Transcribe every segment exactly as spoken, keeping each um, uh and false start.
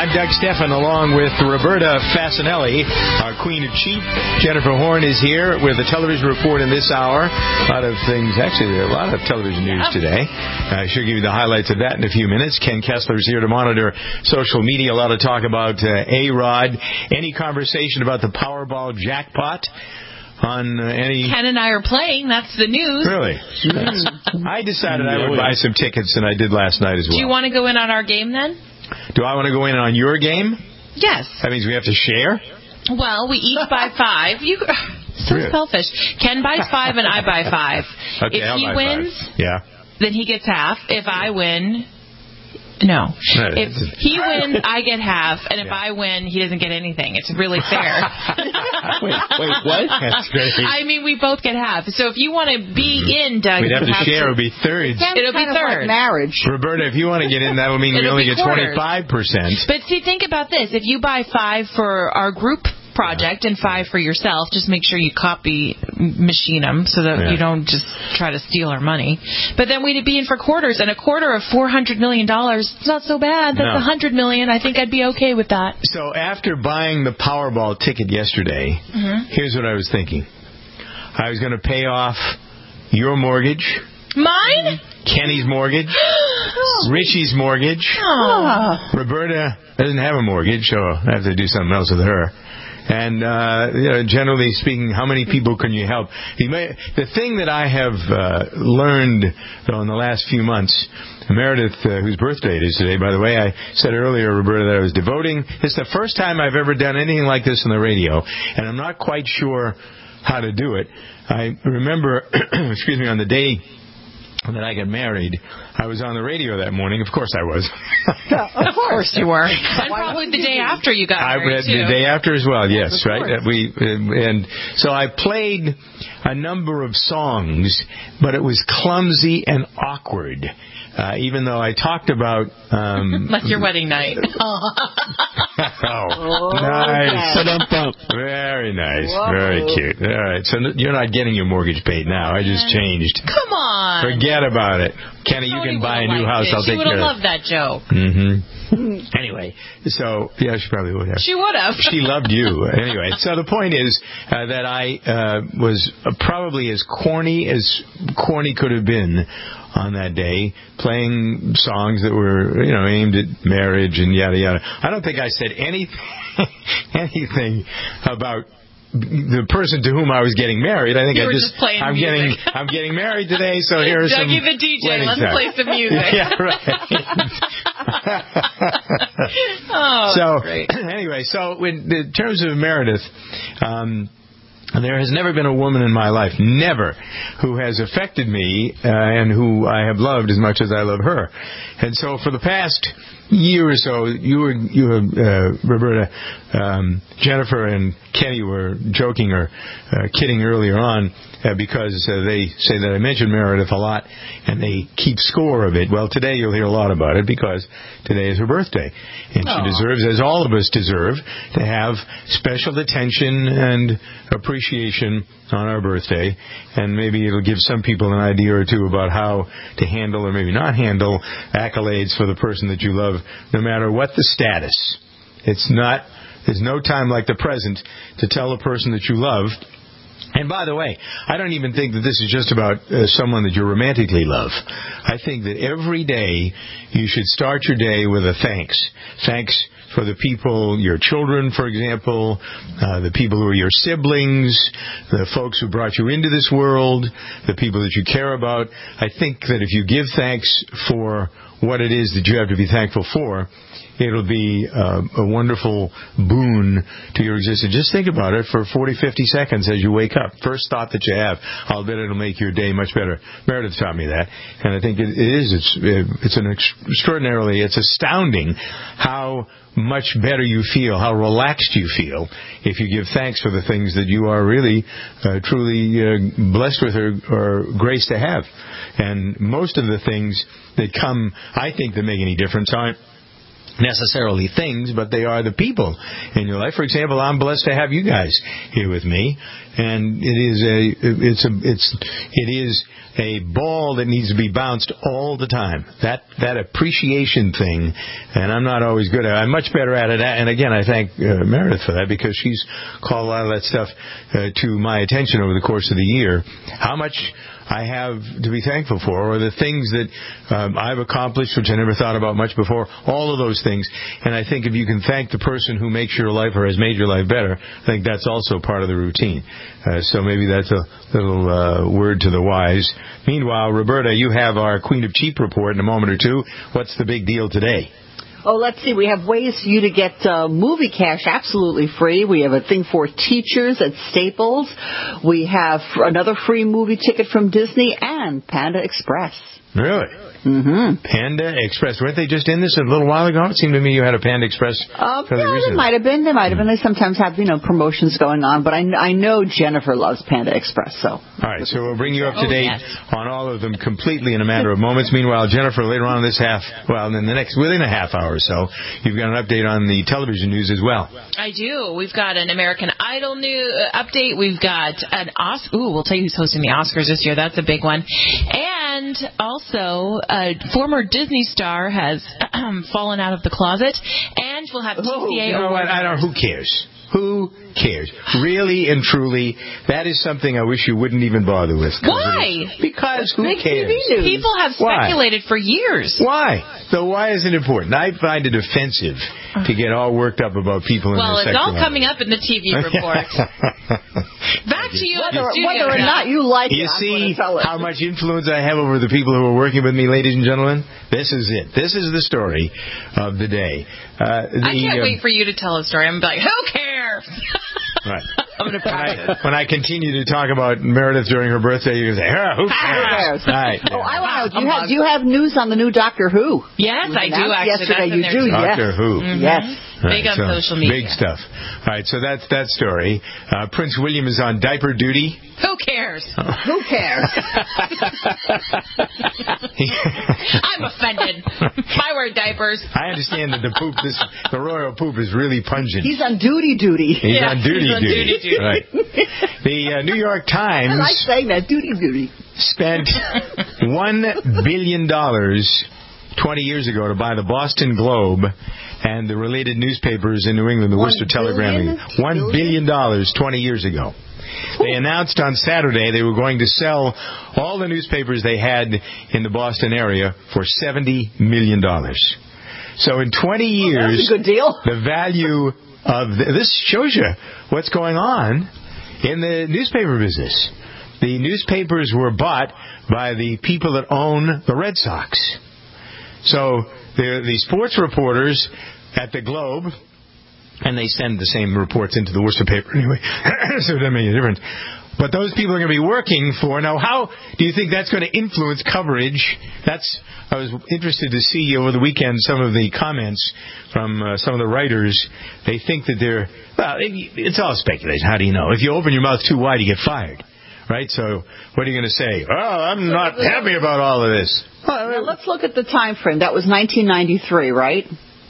I'm Doug Stephan, along with Roberta Fasanelli, our Queen of Cheap. Jennifer Horn is here with a television report in this hour. A lot of things, actually, a lot of television news today. I should give you the highlights of that in a few minutes. Ken Kessler's here to monitor social media. A lot of talk about uh, A-Rod. Any conversation about the Powerball jackpot? On uh, any... Ken and I are playing. That's the news. Really? Mm. I decided I would buy some tickets, and I did last night as well. Do you want to go in on our game then? Do I want to go in on your game? Yes. That means we have to share? Well, we each buy five. You so really? Selfish. Ken buys five and I buy five. Okay, if I'll he buy wins, five. Yeah. Then he gets half. If I win, no. If he wins, I get half, and if yeah. I win, he doesn't get anything. It's really fair. wait, wait, what? That's great. I mean, we both get half. So if you want to be in, Doug, we'd have to have share. To, it'll be thirds. It'll be third. Like marriage. Roberta, if you want to get in, that'll mean we only get twenty-five percent. But see, think about this. If you buy five for our group project and five for yourself, just make sure you copy machine them so that yeah. you don't just try to steal our money. But then we'd be in for quarters, and a quarter of four hundred million dollars, it's not so bad. That's a no. hundred million dollars. I think I'd be okay with that. So after buying the Powerball ticket yesterday, mm-hmm. here's what I was thinking. I was going to pay off your mortgage. Mine? Kenny's mortgage. Richie's mortgage. Oh. Roberta doesn't have a mortgage, so I have to do something else with her. And, uh, you know, generally speaking, how many people can you help? You may, the thing that I have uh, learned, though, in the last few months, Meredith, uh, whose birthday it is today, by the way, I said earlier, Roberta, that I was devoting. It's the first time I've ever done anything like this on the radio, and I'm not quite sure how to do it. I remember, excuse me, on the day that I got married, I was on the radio that morning. Of course I was. Yeah, of course you were. And probably the day after you got I, married, too. The day after as well, yes, yes right? We And so I played a number of songs, but it was clumsy and awkward. Uh, even though I talked about... Um, like your wedding night. oh, nice. Very nice. Whoa. Very cute. All right, so you're not getting your mortgage paid now. I just changed. Come on. Forget about it. Kenny, you can buy a new house. It. I'll she take care of it. She would have loved that joke. Mm-hmm. Anyway, so, yeah, she probably would have. She would have. She loved you. Anyway, so the point is uh, that I uh, was probably as corny as corny could have been on that day, playing songs that were, you know, aimed at marriage and yada yada. I don't think I said anything, anything about the person to whom I was getting married. I think you I were just, just playing I'm music. getting, I'm getting married today, so here's some. Dougie the D J, let's time. play some music. Yeah, right. oh, so great. Anyway, so in, in terms of Meredith. Um, There has never been a woman in my life, never, who has affected me uh, and who I have loved as much as I love her. And so for the past year or so, you were, you were uh, Roberta, um, Jennifer and Kenny were joking or uh, kidding earlier on uh, because uh, they say that I mentioned Meredith a lot and they keep score of it. Well, today you'll hear a lot about it because today is her birthday. And Aww. She deserves, as all of us deserve, to have special attention and appreciation on our birthday. And maybe it'll give some people an idea or two about how to handle or maybe not handle accolades for the person that you love, no matter what the status. It's not, there's no time like the present to tell a person that you love. And by the way, I don't even think that this is just about uh, someone that you romantically love. I think that every day you should start your day with a thanks. Thanks for the people, your children, for example, uh, the people who are your siblings, the folks who brought you into this world, the people that you care about. I think that if you give thanks for what it is that you have to be thankful for, it'll be uh, a wonderful boon to your existence. Just think about it for forty, fifty seconds as you wake up. First thought that you have, I'll bet it'll make your day much better. Meredith taught me that, and I think it is. It's it's an extraordinarily, it's astounding how much better you feel, how relaxed you feel if you give thanks for the things that you are really, uh, truly uh, blessed with or, or grace to have. And most of the things that come, I think, that make any difference aren't necessarily things, but they are the people in your life. For example, I'm blessed to have you guys here with me, and it is a it's a it's it is a ball that needs to be bounced all the time. That that appreciation thing, and I'm not always good at it. I'm much better at it. And again, I thank uh, Meredith for that, because she's called a lot of that stuff uh, to my attention over the course of the year. How much I have to be thankful for, or the things that um, I've accomplished, which I never thought about much before, all of those things. And I think if you can thank the person who makes your life or has made your life better, I think that's also part of the routine. Uh, so maybe that's a little uh, word to the wise. Meanwhile, Roberta, you have our Queen of Cheap report in a moment or two. What's the big deal today? Oh, let's see. We have ways for you to get uh, movie cash absolutely free. We have a thing for teachers at Staples. We have another free movie ticket from Disney and Panda Express. Really? Mm-hmm. Panda Express. Weren't they just in this a little while ago? It seemed to me you had a Panda Express. Uh, yeah, they might have been. They might have been. They sometimes have, you know, promotions going on. But I, I know Jennifer loves Panda Express. So. All right. So we'll bring you up to date oh, yes. on all of them completely in a matter of moments. Meanwhile, Jennifer, later on in this half, well, in the next, within a half hour or so, you've got an update on the television news as well. I do. We've got an American Idol new uh, update. We've got an Oscar. Ooh, we'll tell you who's hosting the Oscars this year. That's a big one. And also, a former Disney star has fallen out of the closet, and we'll have T C A. Oh, you know what? I don't. Who cares? Who cares? Really and truly, that is something I wish you wouldn't even bother with. Why? Because who Big cares? T V news. People have speculated Why? for years. Why? So why is it important? I find it offensive to get all worked up about people in well, their it's all sexuality. coming up in the T V report. Back to you in Whether, the studio. whether or not you like You it, I'm see gonna tell it. how much influence I have over the people who are working with me, ladies and gentlemen? This is it. This is the story of the day. Uh, the, I can't um, wait for you to tell a story. I'm like, who cares? Right. I'm going to When I, practice. when I continue to talk about Meredith during her birthday, you're going to say, oh, who cares? cares? Right. Oh, I want to know. Do you, Humbug. have, do you have news on the new Doctor Who? Yes, I do, announced actually. yesterday. That's in You there, do, too. yes. Doctor Who. Mhm. Yes. Big on so social media. Big stuff. All right, so that's that story. Uh, Prince William is on diaper duty. Who cares? Who cares? I'm offended. I wear diapers. I understand that the poop, this, the royal poop is really pungent. He's on duty duty. He's Yeah, on duty he's on duty. duty duty. Right. The uh, New York Times I like saying that, duty duty. spent one billion dollars twenty years ago to buy the Boston Globe and the related newspapers in New England, the One Worcester Telegram. billion? One billion dollars twenty years ago. They announced on Saturday they were going to sell all the newspapers they had in the Boston area for seventy million dollars. So in twenty years, That's a good deal. the value of the, this shows you what's going on in the newspaper business. The newspapers were bought by the people that own the Red Sox. So the the sports reporters at the Globe, and they send the same reports into the Worcester paper anyway, so it doesn't make a difference. But those people are going to be working for, now how do you think that's going to influence coverage? That's, I was interested to see over the weekend some of the comments from uh, some of the writers. They think that they're, well, it, it's all speculation. How do you know? If you open your mouth too wide, you get fired. Right? So what are you going to say? Oh, I'm not happy about all of this. Now, let's look at the time frame. That was nineteen ninety-three, right?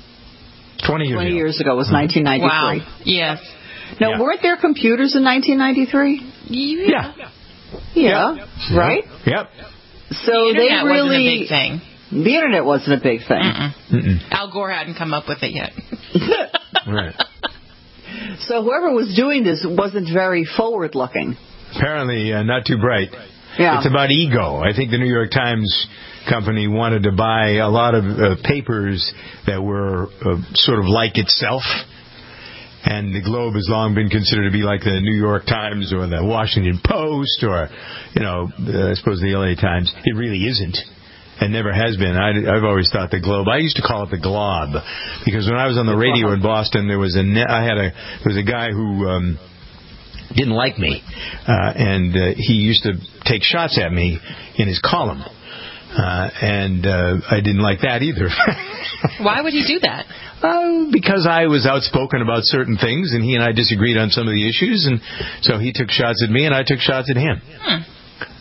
twenty years twenty ago. years ago was nineteen ninety-three. Wow. Yes. Now, Yeah. weren't there computers in nineteen ninety-three? Yeah. Yeah. Yeah. Yep. Right? Yep. So The they internet really. wasn't a big thing. The internet wasn't a big thing. Mm-mm. Mm-mm. Al Gore hadn't come up with it yet. Right. So whoever was doing this wasn't very forward looking. Apparently uh, not too bright. Yeah. It's about ego. I think the New York Times company wanted to buy a lot of uh, papers that were uh, sort of like itself. And the Globe has long been considered to be like the New York Times or the Washington Post or, you know, uh, I suppose the L A Times. It really isn't. And never has been. I, I've always thought the Globe. I used to call it the Glob because when I was on the radio in Boston, there was a ne- I had a there was a guy who um, didn't like me, uh, and uh, he used to take shots at me in his column, uh, and uh, I didn't like that either. Why would he do that? Uh, because I was outspoken about certain things, and he and I disagreed on some of the issues, and so he took shots at me, and I took shots at him. Hmm.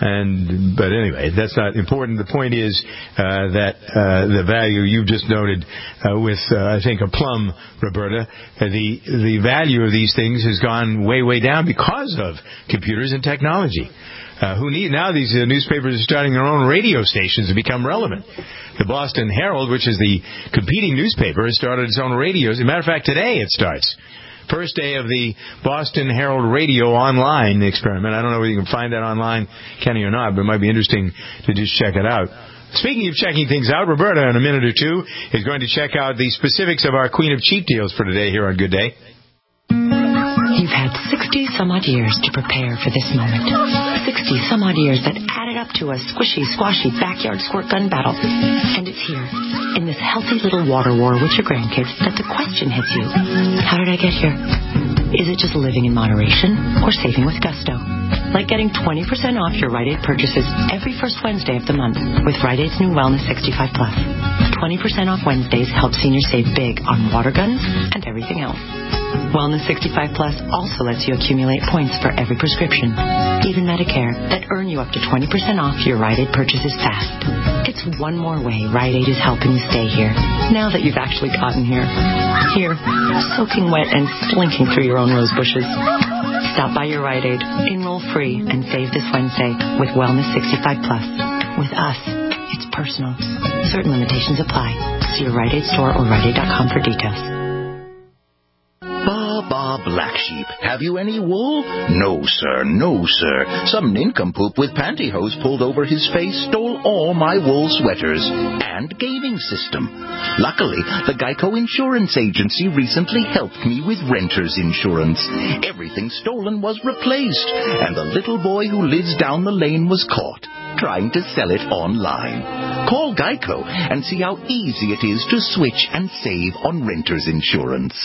And but anyway, that's not important. The point is uh, that uh, the value you've just noted uh, with, uh, I think, a plum, Roberta, uh, the the value of these things has gone way, way down because of computers and technology. Uh, who need now these uh, newspapers are starting their own radio stations to become relevant. The Boston Herald, which is the competing newspaper, has started its own radios. As a matter of fact, today it starts. First day of the Boston Herald Radio online experiment. I don't know whether you can find that online, Kenny, or not, but it might be interesting to just check it out. Speaking of checking things out, Roberta, in a minute or two, is going to check out the specifics of our Queen of Cheap Deals for today here on Good Day. You've had sixty some odd years to prepare for this moment. sixty some odd years that added up to a squishy, squashy backyard squirt gun battle. And it's here, in this healthy little water war with your grandkids, that the question hits you. How did I get here? Is it just living in moderation or saving with gusto? Like getting twenty percent off your Rite Aid purchases every first Wednesday of the month with Rite Aid's new Wellness sixty-five plus. twenty percent off Wednesdays helps seniors save big on water guns and everything else. Wellness sixty-five plus also lets you accumulate points for every prescription, even Medicare, that earn you up to twenty percent off your Rite Aid purchases fast. It's one more way Rite Aid is helping you stay here, now that you've actually gotten here. Here, soaking wet and slinking through your own rose bushes. Stop by your Rite Aid, enroll free, and save this Wednesday with Wellness sixty-five plus. With us, it's personal. Certain limitations apply. See your Rite Aid store or Rite Aid dot com for details. Ba, ba, black sheep. Have you any wool? No, sir, no, sir. Some nincompoop with pantyhose pulled over his face stole all my wool sweaters and gaming system. Luckily, the Geico Insurance Agency recently helped me with renter's insurance. Everything stolen was replaced, and the little boy who lives down the lane was caught trying to sell it online. Call Geico and see how easy it is to switch and save on renter's insurance.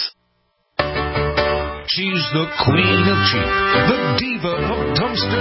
She's the queen of cheap, the diva of dumpster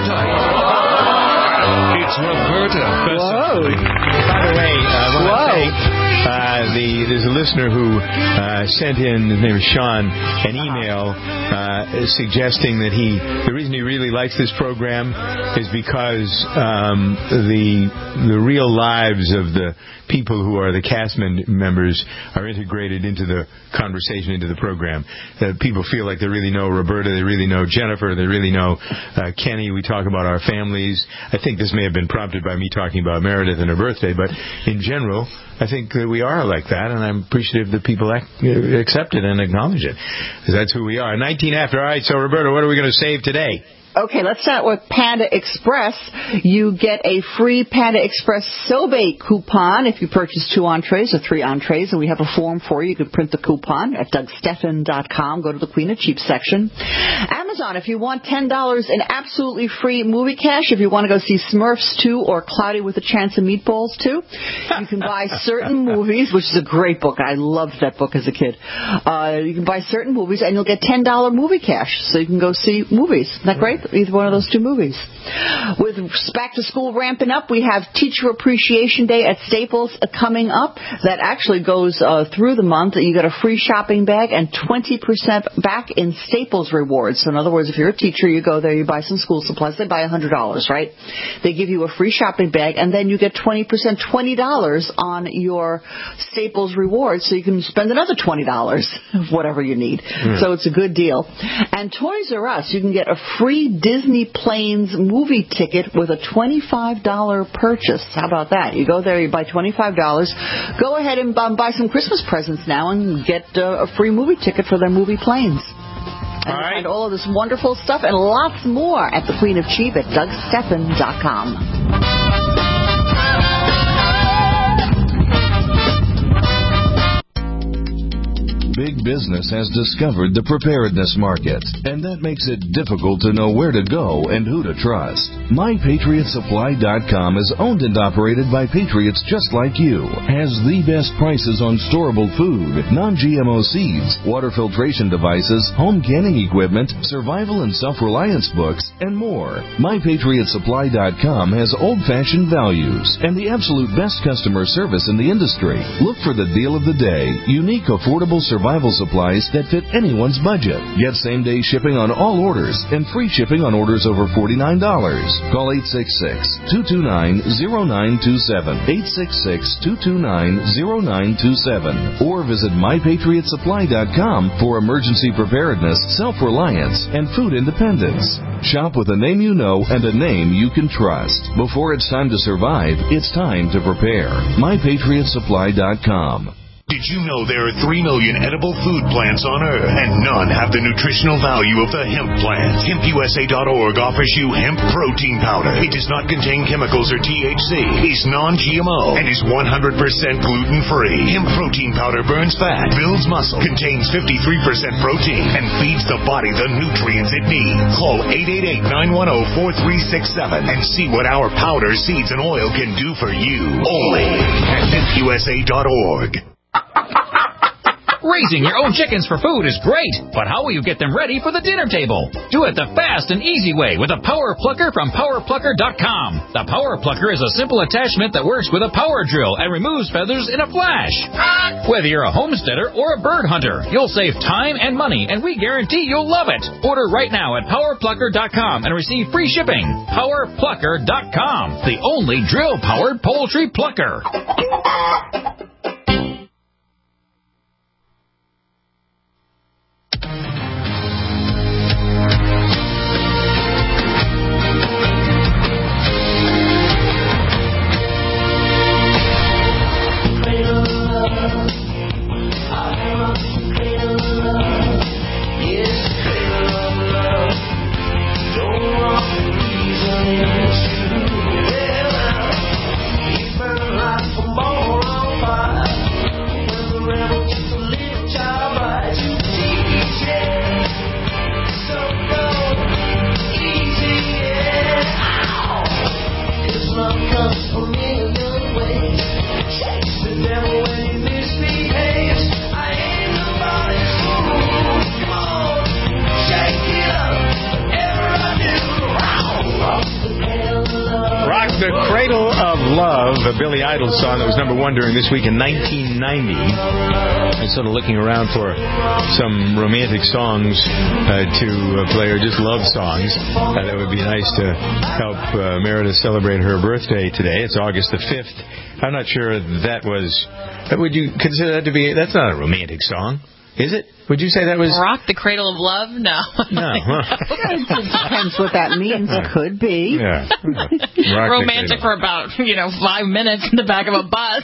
diving. It's Roberta Bessel. By the way, I want to thank uh, the there's a listener who uh, sent in, his name is Sean, an email uh, suggesting that he the reason he really likes this program is because um, the the real lives of the people who are the cast members are integrated into the conversation, into the program. That people feel like they really know Roberta, they really know Jennifer, they really know uh, Kenny. We talk about our families. I think this may have been prompted by me talking about Meredith and her birthday, but in general, I think that we are like that, and I'm appreciative that people ac- accept it and acknowledge it, because that's who we are. nineteen after. All right, so Roberta, what are we going to save today? Okay, let's start with Panda Express. You get a free Panda Express Sobate coupon if you purchase two entrees or three entrees, and we have a form for you. You can print the coupon at Doug Stephan dot com. Go to the Queen of Cheap section. Amazon, if you want ten dollars in absolutely free movie cash, if you want to go see Smurfs two or Cloudy with a Chance of Meatballs two, you can buy certain movies, which is a great book. I loved that book as a kid. Uh, you can buy certain movies, and you'll get ten dollars movie cash, so you can go see movies. Isn't that great? Either one of those two movies. With back to school ramping up, we have Teacher Appreciation Day at Staples coming up. That actually goes uh, through the month. You get a free shopping bag and twenty percent back in Staples rewards. So in other words, if you're a teacher, you go there, you buy some school supplies. They buy one hundred dollars, right? They give you a free shopping bag, and then you get twenty percent, twenty dollars on your Staples rewards, so you can spend another twenty dollars, whatever you need. Mm. So it's a good deal. And Toys R Us, you can get a free Disney Planes movie ticket with a twenty-five dollars purchase. How about that? You go there, you buy twenty-five dollars. Go ahead and um, buy some Christmas presents now and get uh, a free movie ticket for their movie Planes. And all right. Find all of this wonderful stuff and lots more at the Queen of Cheap at Doug Stephan dot com. Big business has discovered the preparedness market, and that makes it difficult to know where to go and who to trust. My Patriot Supply dot com is owned and operated by patriots just like you, has the best prices on storable food, non-G M O seeds, water filtration devices, home canning equipment, survival and self-reliance books, and more. My Patriot Supply dot com has old-fashioned values and the absolute best customer service in the industry. Look for the deal of the day, unique, affordable survival survival supplies that fit anyone's budget. Get same-day shipping on all orders and free shipping on orders over forty-nine dollars. Call eight six six, two two nine, zero nine two seven, eight six six, two two nine, zero nine two seven, or visit my patriot supply dot com for emergency preparedness, self-reliance, and food independence. Shop with a name you know and a name you can trust. Before it's time to survive, it's time to prepare. my patriot supply dot com. Did you know there are three million edible food plants on Earth, and none have the nutritional value of the hemp plant? hemp U S A dot org offers you hemp protein powder. It does not contain chemicals or T H C, is non-G M O, and is one hundred percent gluten-free. Hemp protein powder burns fat, builds muscle, contains fifty-three percent protein, and feeds the body the nutrients it needs. Call eight eight eight, nine one zero, four three six seven and see what our powder, seeds, and oil can do for you. Only at hemp U S A dot org. Raising your own chickens for food is great, but how will you get them ready for the dinner table? Do it the fast and easy way with a Power Plucker from power plucker dot com. The Power Plucker is a simple attachment that works with a power drill and removes feathers in a flash. Whether you're a homesteader or a bird hunter, you'll save time and money, and we guarantee you'll love it. Order right now at power plucker dot com and receive free shipping. power plucker dot com, the only drill-powered poultry plucker. Billy Idol song that was number one during this week in nineteen ninety. I'm sort of looking around for some romantic songs uh, to uh, play, or just love songs. Uh, that would be nice to help uh, Meredith celebrate her birthday today. It's August the fifth. I'm not sure that was... Would you consider that to be... That's not a romantic song, is it? Would you say that was... Rock the Cradle of Love? No. No. It depends what that means. Could be. Yeah. Romantic for about, you know, five minutes in the back of a bus.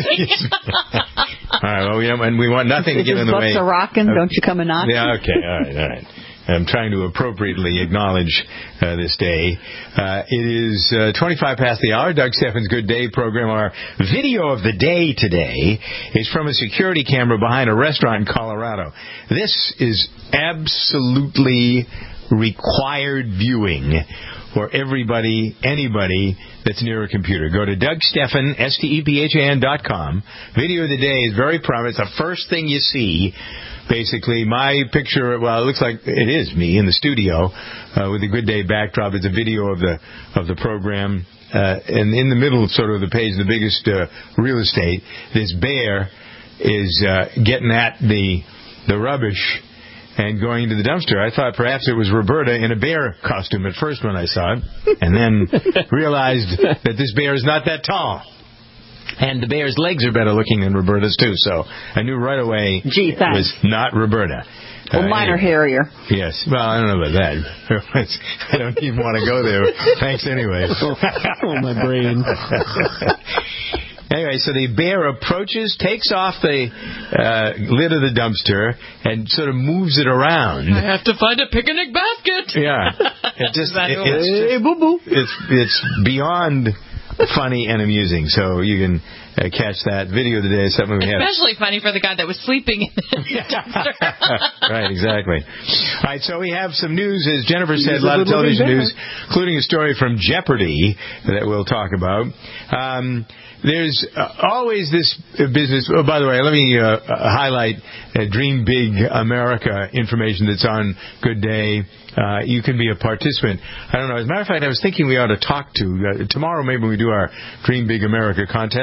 All right, well, we, don't, and we want nothing to get in the way. If your butts are rocking, don't you come and knock? Yeah, okay, all right, all right. I'm trying to appropriately acknowledge uh, this day. Uh, it is uh, twenty-five past the hour. Doug Steffen's Good Day program. Our video of the day today is from a security camera behind a restaurant in Colorado. This is absolutely required viewing for everybody, anybody that's near a computer. Go to Doug Steffen, S T E P H A N dot com. Video of the day is very prominent. It's the first thing you see. Basically, my picture, well, it looks like it is me in the studio uh, with the Good Day backdrop. It's a video of the of the program. Uh, and in the middle, sort of the page, the biggest uh, real estate, this bear is uh, getting at the the rubbish and going into the dumpster. I thought perhaps it was Roberta in a bear costume at first when I saw it, and then realized that this bear is not that tall. And the bear's legs are better looking than Roberta's, too, so I knew right away Gee, it was not Roberta. Well, uh, mine are anyway. hairier. Yes. Well, I don't know about that. I don't even want to go there. Thanks anyway. Oh, my brain. Anyway, so the bear approaches, takes off the uh, lid of the dumpster, and sort of moves it around. I have to find a picnic basket. Yeah. It just, it, it's, just hey, boo boo. it's it's beyond funny and amusing, so you can uh, catch that video today. Something we had. Especially funny for the guy that was sleeping in the dumpster. Right, exactly. All right, so we have some news, as Jennifer said, a lot of television news, including a story from Jeopardy that we'll talk about. Um, There's uh, always this business. Oh, by the way, let me uh, highlight uh, Dream Big America information that's on Good Day. Uh, you can be a participant. I don't know. As a matter of fact, I was thinking we ought to talk to, uh, tomorrow maybe we do our Dream Big America contest.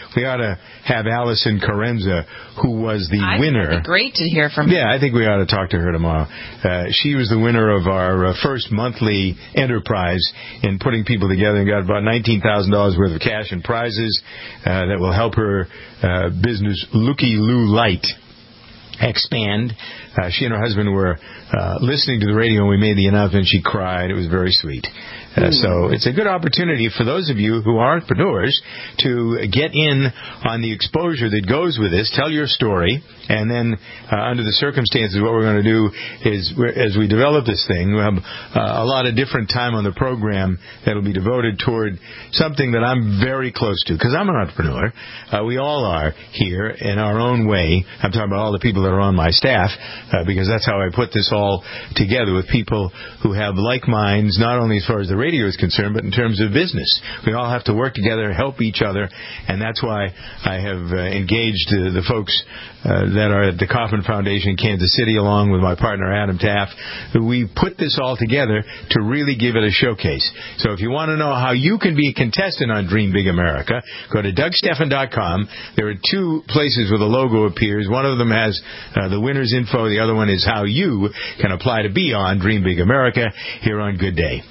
we ought to have Allison Carenza, who was the I winner. It'd be great to hear from her. Yeah, I think we ought to talk to her tomorrow. Uh, she was the winner of our uh, first monthly enterprise in putting people together and got about nineteen thousand dollars worth of cash and prizes uh, that will help her uh, business, Looky Lou Light, expand. Uh, she and her husband were uh, listening to the radio when we made the announcement. She cried. It was very sweet. Uh, so it's a good opportunity for those of you who are entrepreneurs to get in on the exposure that goes with this. Tell your story, and then uh, under the circumstances, what we're going to do is, as we develop this thing, we'll have uh, a lot of different time on the program that will be devoted toward something that I'm very close to, because I'm an entrepreneur. Uh, we all are here in our own way. I'm talking about all the people that are on my staff, uh, because that's how I put this all together with people who have like minds, not only as far as the radio is concerned, but in terms of business. We all have to work together, help each other, and that's why I have uh, engaged uh, the folks uh, that are at the Kauffman Foundation in Kansas City, along with my partner Adam Taft. We put this all together to really give it a showcase. So if you want to know how you can be a contestant on Dream Big America, go to Doug Stephan dot com. There are two places where the logo appears. One of them has uh, the winner's info. The other one is how you can apply to be on Dream Big America here on Good Day.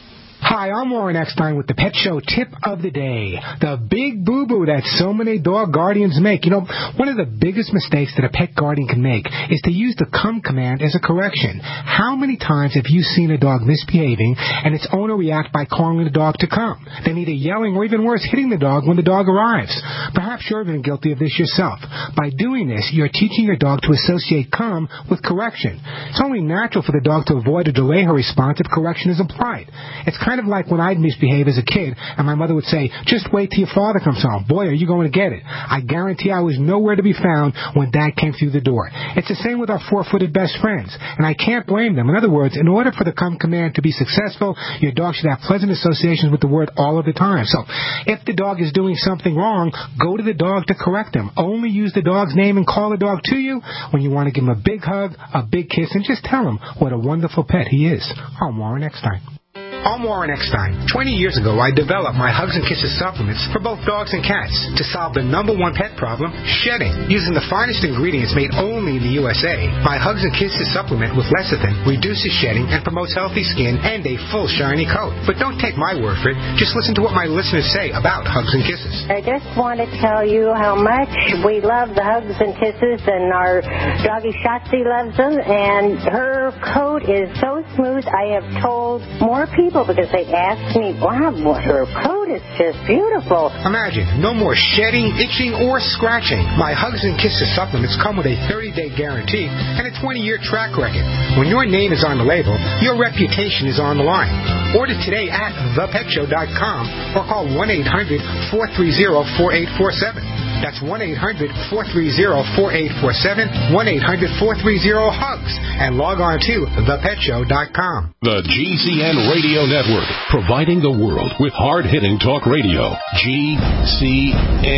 Hi, I'm Warren Eckstein with the Pet Show Tip of the Day. The big boo-boo that so many dog guardians make. You know, one of the biggest mistakes that a pet guardian can make is to use the come command as a correction. How many times have you seen a dog misbehaving and its owner react by calling the dog to come, then either yelling or even worse, hitting the dog when the dog arrives? Perhaps you've been guilty of this yourself. By doing this, you're teaching your dog to associate come with correction. It's only natural for the dog to avoid or delay her response if correction is applied. It's kind of like when I'd misbehave as a kid and my mother would say, just wait till your father comes home. Boy, are you going to get it. I guarantee I was nowhere to be found when Dad came through the door. It's the same with our four-footed best friends, and I can't blame them. In other words, in order for the come command to be successful, your dog should have pleasant associations with the word all of the time. So if the dog is doing something wrong, go to the dog to correct him. Only use the dog's name and call the dog to you when you want to give him a big hug, a big kiss, and just tell him what a wonderful pet he is. I'm Warren Eckstein. I'm Warren Eckstein. Twenty years ago, I developed my Hugs and Kisses supplements for both dogs and cats to solve the number one pet problem, shedding. Using the finest ingredients made only in the U S A, my Hugs and Kisses supplement with lecithin reduces shedding and promotes healthy skin and a full shiny coat. But don't take my word for it. Just listen to what my listeners say about Hugs and Kisses. I just want to tell you how much we love the Hugs and Kisses, and our doggy Shotzi loves them, and her coat is so smooth. I have told more people because they ask me, wow, her coat is just beautiful. Imagine, no more shedding, itching, or scratching. My Hugs and Kisses supplements come with a thirty-day guarantee and a twenty-year track record. When your name is on the label, your reputation is on the line. Order today at the pet show dot com or call one eight hundred four three zero four eight four seven. That's one eight hundred four three zero four eight four seven, one eight hundred four three zero HUGS, and log on to the pet show dot com. The G C N Radio Network, providing the world with hard-hitting talk radio. G C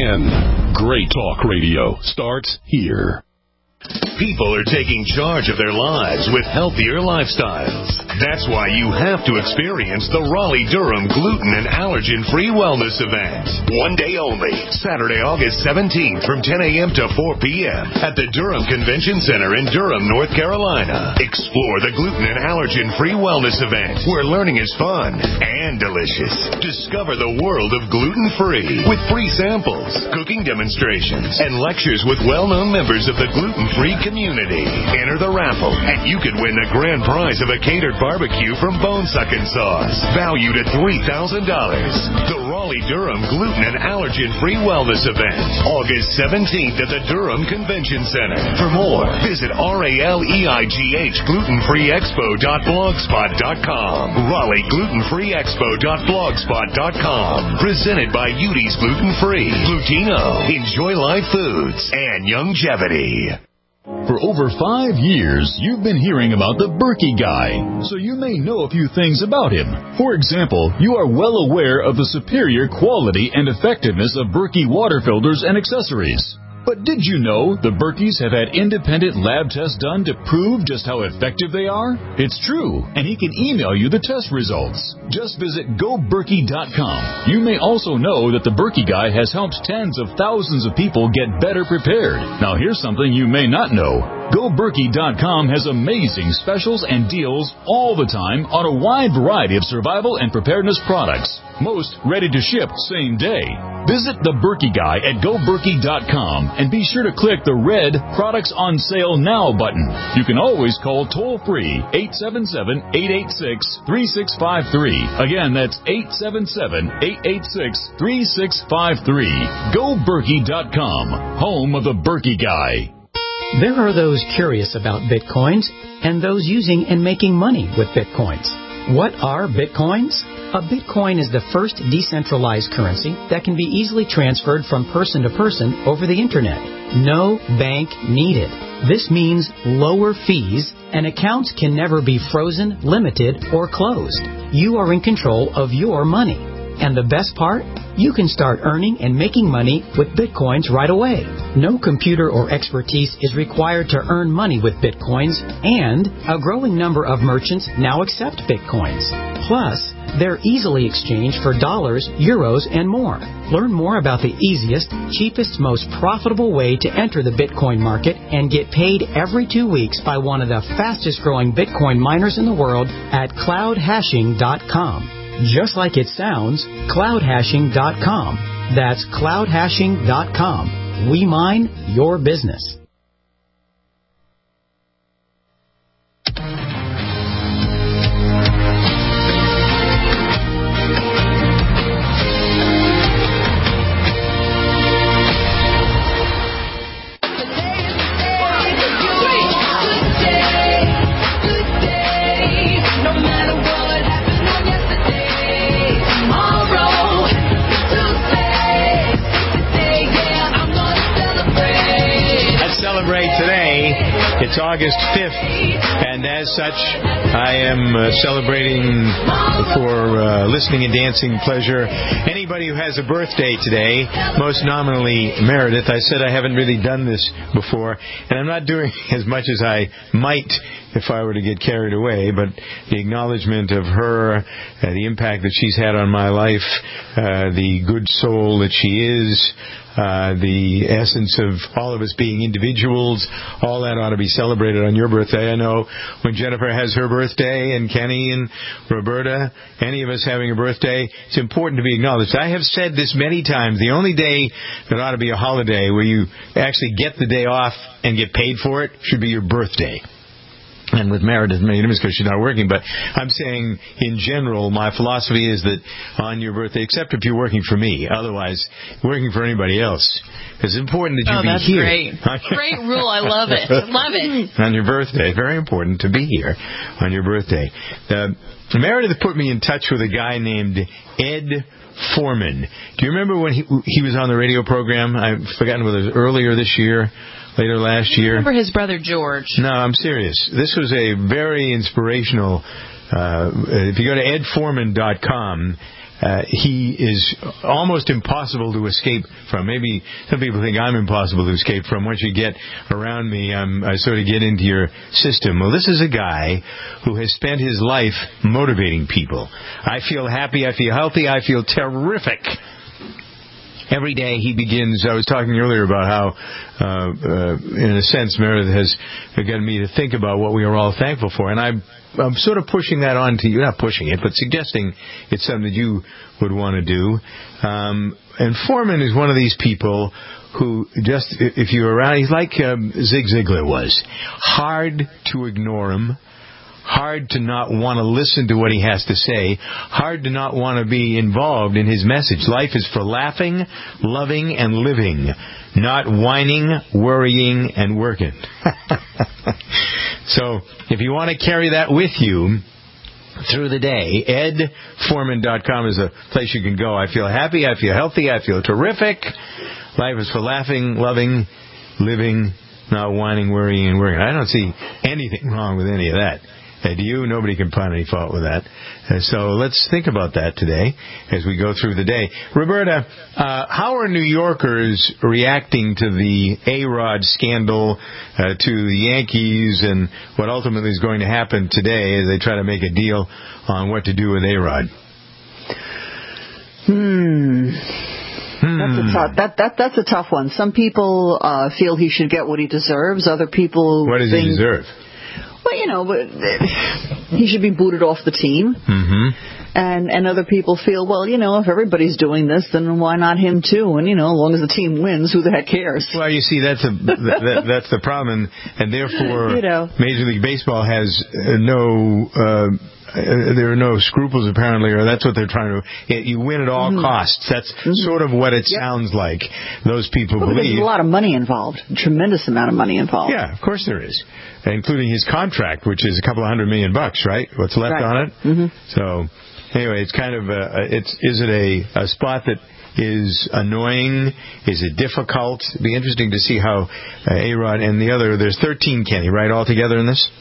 N. Great talk radio starts here. People are taking charge of their lives with healthier lifestyles. That's why you have to experience the Raleigh-Durham Gluten and Allergen-Free Wellness Event. One day only, Saturday, August seventeenth from ten a.m. to four p.m. at the Durham Convention Center in Durham, North Carolina. Explore the Gluten and Allergen-Free Wellness Event, where learning is fun and delicious. Discover the world of gluten-free with free samples, cooking demonstrations, and lectures with well-known members of the gluten-free community. Enter the raffle, and you could win the grand prize of a catered barbecue from Bone Suckin' Sauce, valued at three thousand dollars. The Raleigh-Durham Gluten and Allergen-Free Wellness Event, August seventeenth at the Durham Convention Center. For more, visit R A L E I G H gluten free expo dot blogspot dot com. Raleigh gluten free expo dot blogspot dot com. Presented by Udi's Gluten Free, Glutino, Enjoy Life Foods, and Youngevity. For over five years, you've been hearing about the Berkey Guy, so you may know a few things about him. For example, you are well aware of the superior quality and effectiveness of Berkey water filters and accessories. But did you know the Berkeys have had independent lab tests done to prove just how effective they are? It's true, and he can email you the test results. Just visit go berkey dot com. You may also know that the Berkey Guy has helped tens of thousands of people get better prepared. Now here's something you may not know. go berkey dot com has amazing specials and deals all the time on a wide variety of survival and preparedness products. Most ready to ship same day. Visit the Berkey Guy at go berkey dot com and be sure to click the red Products on Sale Now button. You can always call toll-free eight seven seven, eight eight six, three six five three. Again, that's eight seven seven, eight eight six, three six five three. go berkey dot com, home of the Berkey Guy. There are those curious about Bitcoins and those using and making money with Bitcoins. What are Bitcoins? A Bitcoin is the first decentralized currency that can be easily transferred from person to person over the Internet. No bank needed. This means lower fees, and accounts can never be frozen, limited, or closed. You are in control of your money. And the best part? You can start earning and making money with Bitcoins right away. No computer or expertise is required to earn money with Bitcoins, and a growing number of merchants now accept Bitcoins. Plus, they're easily exchanged for dollars, euros, and more. Learn more about the easiest, cheapest, most profitable way to enter the Bitcoin market and get paid every two weeks by one of the fastest growing Bitcoin miners in the world at cloud hashing dot com. Just like it sounds, cloud hashing dot com. That's cloud hashing dot com. We mine your business. It's August fifth, and as such, I am uh, celebrating for uh, listening and dancing pleasure anybody who has a birthday today, most nominally Meredith. I said I haven't really done this before, and I'm not doing as much as I might if I were to get carried away, but the acknowledgement of her, uh, the impact that she's had on my life, uh, the good soul that she is, Uh, the essence of all of us being individuals, all that ought to be celebrated on your birthday. I know when Jennifer has her birthday, and Kenny and Roberta, any of us having a birthday, it's important to be acknowledged. I have said this many times. The only day that ought to be a holiday where you actually get the day off and get paid for it should be your birthday. And with Meredith, maybe it's because she's not working, but I'm saying in general, my philosophy is that on your birthday, except if you're working for me, otherwise working for anybody else, it's important that you oh, be that's here. Great. Great rule. I love it. Love it. On your birthday, very important to be here on your birthday. Uh, Meredith put me in touch with a guy named Ed Foreman. Do you remember when he, he was on the radio program? I've forgotten whether it was earlier this year. Later last year. I remember his brother George. No, I'm serious. This was a very inspirational. Uh, if you go to ed foreman dot com, uh, he is almost impossible to escape from. Maybe some people think I'm impossible to escape from. Once you get around me, I'm, I sort of get into your system. Well, this is a guy who has spent his life motivating people. I feel happy. I feel healthy. I feel terrific. Every day he begins, I was talking earlier about how, uh, uh, in a sense, Meredith has gotten me to think about what we are all thankful for. And I'm, I'm sort of pushing that on to you, not pushing it, but suggesting it's something that you would want to do. Um, and Foreman is one of these people who just, if you're around, he's like um, Zig Ziglar was. Hard to ignore him. Hard to not want to listen to what he has to say. Hard to not want to be involved in his message. Life is for laughing, loving, and living. Not whining, worrying, and working. So, if you want to carry that with you through the day, ed foreman dot com is a place you can go. I feel happy, I feel healthy, I feel terrific. Life is for laughing, loving, living, not whining, worrying, and working. I don't see anything wrong with any of that. Uh, do you? Nobody can find any fault with that. Uh, so let's think about that today as we go through the day. Roberta, uh, how are New Yorkers reacting to the A-Rod scandal, uh, to the Yankees, and what ultimately is going to happen today as they try to make a deal on what to do with A-Rod? Hmm. Hmm. That's a tough. That that that's a tough one. Some people uh, feel he should get what he deserves. Other people. What does think, he deserve? Well, you know, but he should be booted off the team. Mm-hmm. And and other people feel, well, you know, if everybody's doing this, then why not him too? And you know, as long as the team wins, who the heck cares? Well, you see, that's a that, that's the problem, and, and therefore, you know. Major League Baseball has uh, no. Uh, Uh, there are no scruples, apparently, or that's what they're trying to. You win at all mm-hmm. costs. That's mm-hmm. sort of what it yep. sounds like. Those people well, believe. There's a lot of money involved, a tremendous amount of money involved. Yeah, of course there is, including his contract, which is a couple of hundred million bucks, right? What's left right. on it. Mm-hmm. So, anyway, it's kind of a. It's is it a, a spot that is annoying? Is it difficult? It'd be interesting to see how uh, A-Rod and the other. There's thirteen, Kenny, right, all together in this.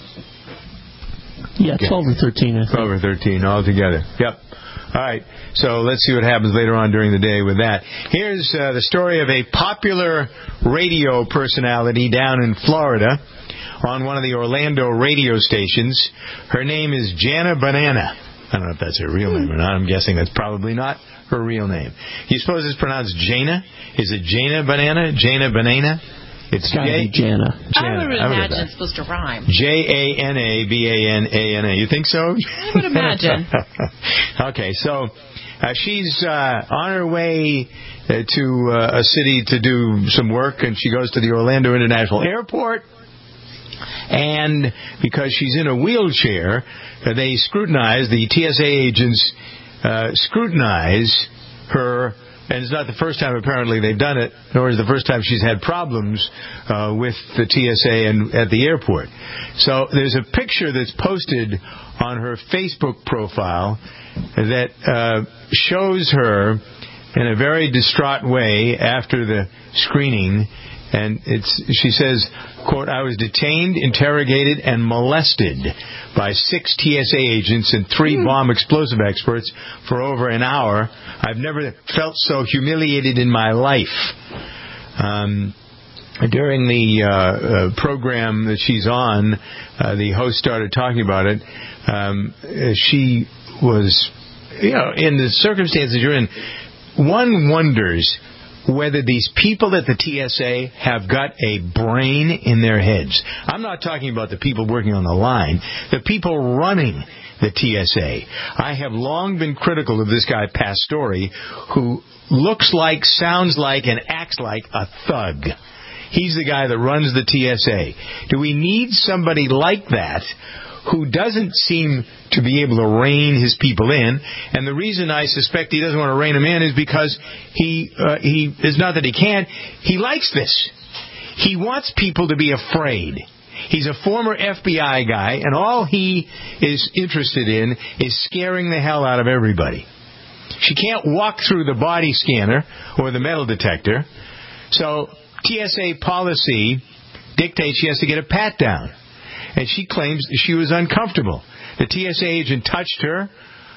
Yeah, twelve or thirteen, I think. twelve or thirteen altogether. Yep. All right. So let's see what happens later on during the day with that. Here's uh, the story of a popular radio personality down in Florida on one of the Orlando radio stations. Her name is Jana Banana. I don't know if that's her real name or not. I'm guessing that's probably not her real name. You suppose it's pronounced Jana? Is it Jana Banana? Jana Banana? It's J- Jana. I would imagine it's supposed to rhyme. J A N A B A N A N A. You think so? I would imagine. Okay, so uh, she's uh, on her way uh, to uh, a city to do some work, and she goes to the Orlando International Airport. And because she's in a wheelchair, uh, they scrutinize, the T S A agents uh, scrutinize her. And it's not the first time, apparently, they've done it, nor is the first time she's had problems uh, with the T S A and at the airport. So there's a picture that's posted on her Facebook profile that uh, shows her in a very distraught way after the screening. And it's she says, quote, "I was detained, interrogated, and molested by six T S A agents and three mm. bomb explosive experts for over an hour. I've never felt so humiliated in my life." Um, during the uh, uh, program that she's on, uh, the host started talking about it. Um, she was, you know, in the circumstances you're in, one wonders whether these people at the T S A have got a brain in their heads. I'm not talking about the people working on the line, the people running the T S A. I have long been critical of this guy, Pastore, who looks like, sounds like, and acts like a thug. He's the guy that runs the T S A. Do we need somebody like that who doesn't seem to be able to rein his people in? And the reason I suspect he doesn't want to rein them in is because he uh, he is not that he can't. He likes this. He wants people to be afraid. He's a former F B I guy, and all he is interested in is scaring the hell out of everybody. She can't walk through the body scanner or the metal detector, so T S A policy dictates she has to get a pat down. And she claims she was uncomfortable. The T S A agent touched her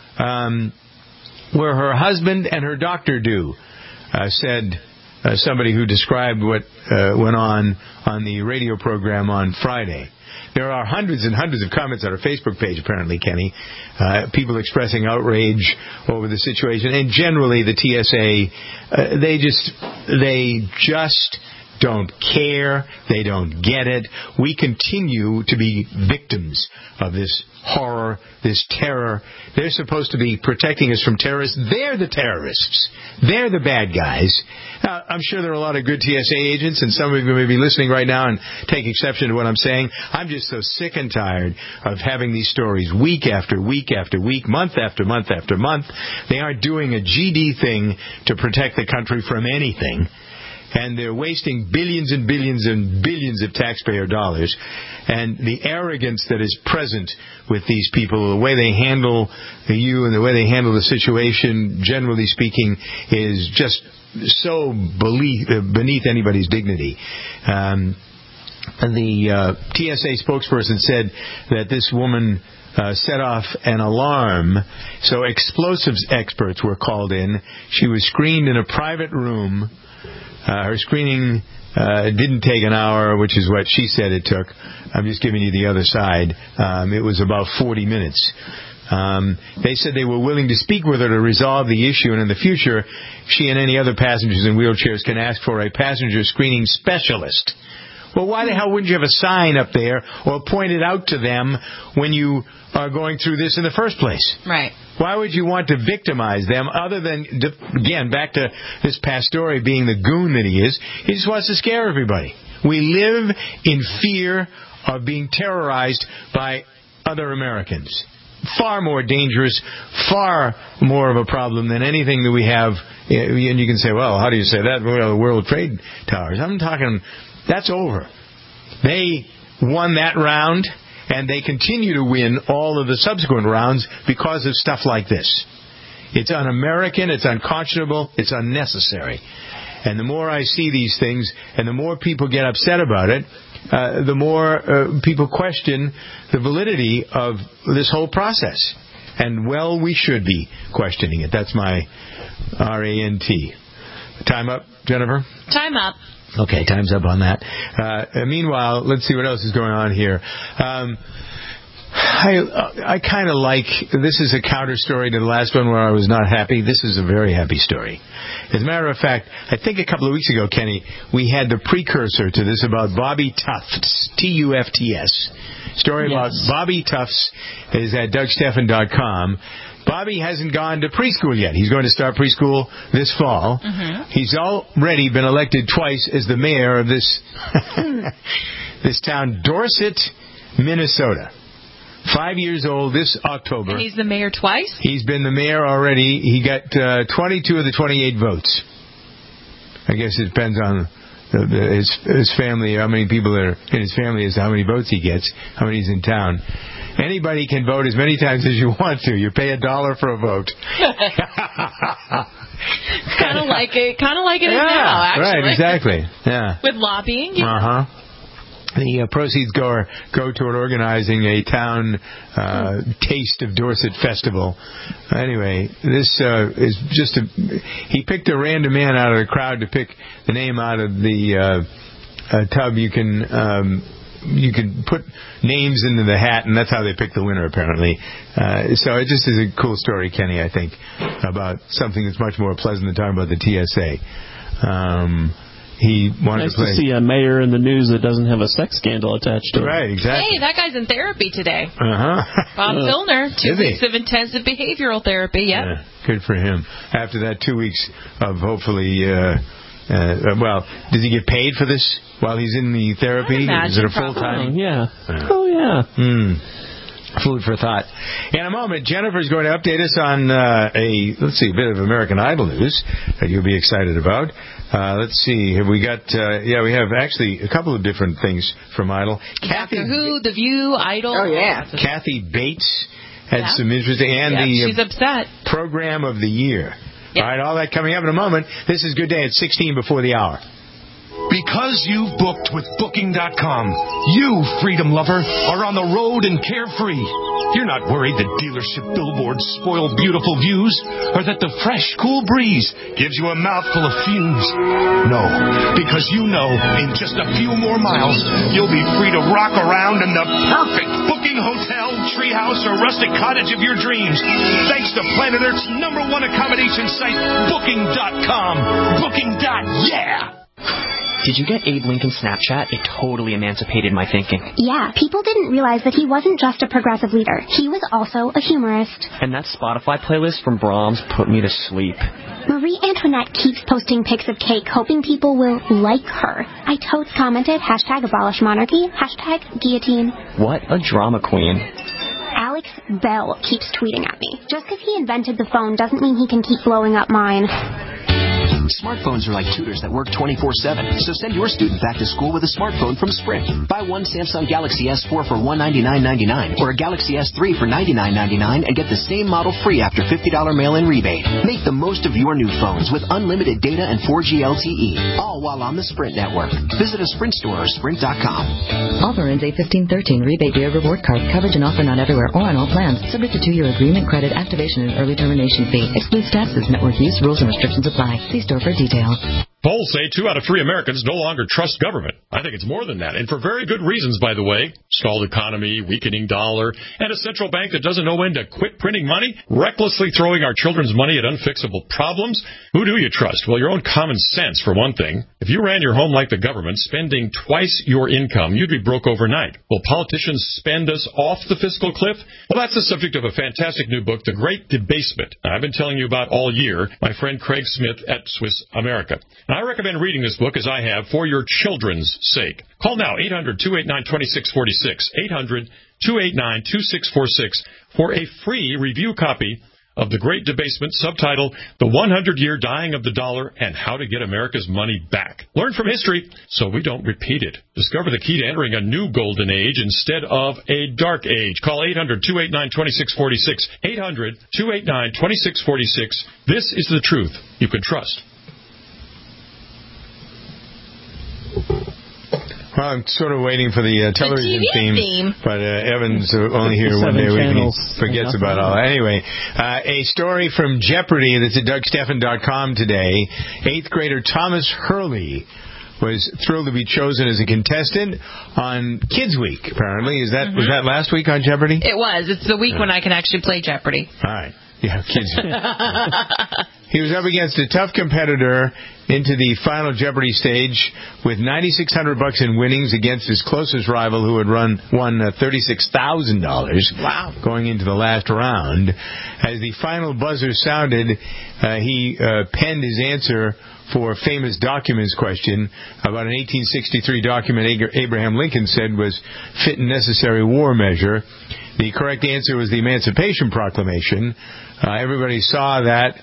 um, where her husband and her doctor do, uh, said uh, somebody who described what uh, went on on the radio program on Friday. There are hundreds and hundreds of comments on our Facebook page, apparently, Kenny. Uh, people expressing outrage over the situation. And generally, the T S A, uh, they just, they just don't care. They don't get it. We continue to be victims of this horror, this terror. They're supposed to be protecting us from terrorists. They're the terrorists. They're the bad guys. Now, I'm sure there are a lot of good T S A agents, and some of you may be listening right now and take exception to what I'm saying. I'm just so sick and tired of having these stories week after week after week, month after month after month. They aren't doing a G D thing to protect the country from anything. And they're wasting billions and billions and billions of taxpayer dollars. And the arrogance that is present with these people, the way they handle you and the way they handle the situation, generally speaking, is just so beneath anybody's dignity. Um, the uh, T S A spokesperson said that this woman uh, set off an alarm, so explosives experts were called in. She was screened in a private room. Uh, her screening uh, didn't take an hour, which is what she said it took. I'm just giving you the other side. Um, it was about forty minutes. Um, they said they were willing to speak with her to resolve the issue, and in the future, she and any other passengers in wheelchairs can ask for a passenger screening specialist. Well, why the hell wouldn't you have a sign up there or point it out to them when you are going through this in the first place? Right. Why would you want to victimize them other than, again, back to this Pastore being the goon that he is, he just wants to scare everybody. We live in fear of being terrorized by other Americans. Far more dangerous, far more of a problem than anything that we have. And you can say, well, how do you say that? Well, the World Trade Towers. I'm talking, that's over. They won that round, and they continue to win all of the subsequent rounds because of stuff like this. It's un-American, it's unconscionable, it's unnecessary. And the more I see these things, and the more people get upset about it, uh, the more uh, people question the validity of this whole process. And, well, we should be questioning it. That's my R A N T. Time up, Jennifer? Time up. Okay, time's up on that. Uh, meanwhile, let's see what else is going on here. Um, I I kind of like, this is a counter story to the last one where I was not happy. This is a very happy story. As a matter of fact, I think a couple of weeks ago, Kenny, we had the precursor to this about Bobby Tufts, T U F T S. Story yes. about Bobby Tufts is at Doug Stephan dot com. Bobby hasn't gone to preschool yet. He's going to start preschool this fall. Mm-hmm. He's already been elected twice as the mayor of this this town, Dorset, Minnesota. Five years old this October. And he's the mayor twice? He's been the mayor already. He got uh, twenty-two of the twenty-eight votes. I guess it depends on the, the, his his family, how many people are in his family is how many votes he gets, how many he's in town. Anybody can vote as many times as you want to. You pay a dollar for a vote. kind of like it. Kind of like it yeah, is now, actually. Right, exactly. Yeah. With lobbying. You know? Uh huh. The uh, proceeds go go toward organizing a town uh, Taste of Dorset festival. Anyway, this uh, is just a... He picked a random man out of the crowd to pick the name out of the uh, uh, tub. You can um, you can put names into the hat, and that's how they pick the winner, apparently. Uh, so it just is a cool story, Kenny, I think, about something that's much more pleasant than talking about the T S A. Um... He wanted nice to play. to see a mayor in the news that doesn't have a sex scandal attached to it. Right, exactly. Hey, that guy's in therapy today. Uh-huh. Bob uh, Filner, two weeks of intensive behavioral therapy, yep. Yeah, good for him. After that two weeks of hopefully, uh, uh, well, does he get paid for this while he's in the therapy? Is it a full-time? Oh, yeah. Uh, oh, yeah. Hmm. Food for thought. In a moment, Jennifer's going to update us on uh, a, let's see, a bit of American Idol news that you'll be excited about. Uh, let's see, have we got, uh, yeah, we have actually a couple of different things from Idol. Kathy Doctor Who, The View, Idol. Oh, yeah. Kathy Bates had yeah. some interesting, and yeah, the she's uh, upset. Program of the Year. Yep. All right, all that coming up in a moment. This is Good Day at sixteen before the hour. Because you've booked with Booking dot com, you, freedom lover, are on the road and carefree. You're not worried that dealership billboards spoil beautiful views, or that the fresh, cool breeze gives you a mouthful of fumes. No, because you know in just a few more miles, you'll be free to rock around in the perfect booking hotel, treehouse, or rustic cottage of your dreams. Thanks to Planet Earth's number one accommodation site, Booking dot com. Booking. Yeah! Did you get Abe Lincoln's Snapchat? It totally emancipated my thinking. Yeah, people didn't realize that he wasn't just a progressive leader. He was also a humorist. And that Spotify playlist from Brahms put me to sleep. Marie Antoinette keeps posting pics of cake, hoping people will like her. I totes commented, hashtag abolish monarchy, hashtag guillotine. What a drama queen. Alex Bell keeps tweeting at me. Just because he invented the phone doesn't mean he can keep blowing up mine. Smartphones are like tutors that work twenty-four seven, so send your student back to school with a smartphone from Sprint. Buy one Samsung Galaxy S four for one hundred ninety-nine ninety-nine or a Galaxy S three for ninety-nine ninety-nine and get the same model free after fifty dollars mail-in rebate. Make the most of your new phones with unlimited data and four G L T E, all while on the Sprint network. Visit a Sprint store or sprint dot com. Offer ends eight fifteen thirteen. Rebate via reward card. Coverage and offer not everywhere or on all plans. Subject to two-year agreement, credit, activation, and early termination fee. Excludes taxes, network use, rules and restrictions apply. See store for details. Polls say two out of three Americans no longer trust government. I think it's more than that, and for very good reasons, by the way. Stalled economy, weakening dollar, and a central bank that doesn't know when to quit printing money, recklessly throwing our children's money at unfixable problems. Who do you trust? Well, your own common sense, for one thing. If you ran your home like the government, spending twice your income, you'd be broke overnight. Will politicians spend us off the fiscal cliff? Well, that's the subject of a fantastic new book, The Great Debasement. I've been telling you about all year, my friend Craig Smith at Swiss America. And I recommend reading this book, as I have, for your children's sake. Call now, eight hundred, two eight nine, two six four six, eight hundred, two eight nine, two six four six, for a free review copy of The Great Debasement, subtitled The one hundred year Dying of the Dollar and How to Get America's Money Back. Learn from history so we don't repeat it. Discover the key to entering a new golden age instead of a dark age. Call eight hundred, two eight nine, two six four six, eight hundred, two eight nine, two six four six. This is the truth you can trust. Well, I'm sort of waiting for the uh, television the theme, theme, but uh, Evan's only here one day a week and he forgets about all that. Anyway, uh, a story from Jeopardy that's at Doug Stephan dot com today. Eighth grader Thomas Hurley was thrilled to be chosen as a contestant on Kids Week, apparently. Is that mm-hmm. Was that last week on Jeopardy? It was. It's the week yeah. when I can actually play Jeopardy. All right. Yeah, kids. He was up against a tough competitor into the final Jeopardy stage with ninety-six hundred bucks in winnings against his closest rival, who had run won uh, thirty-six thousand dollars. Wow! Going into the last round, as the final buzzer sounded, uh, he uh, penned his answer for famous documents question about an eighteen sixty-three document Abraham Lincoln said was fit and necessary war measure. The correct answer was the Emancipation Proclamation. Uh, everybody saw that.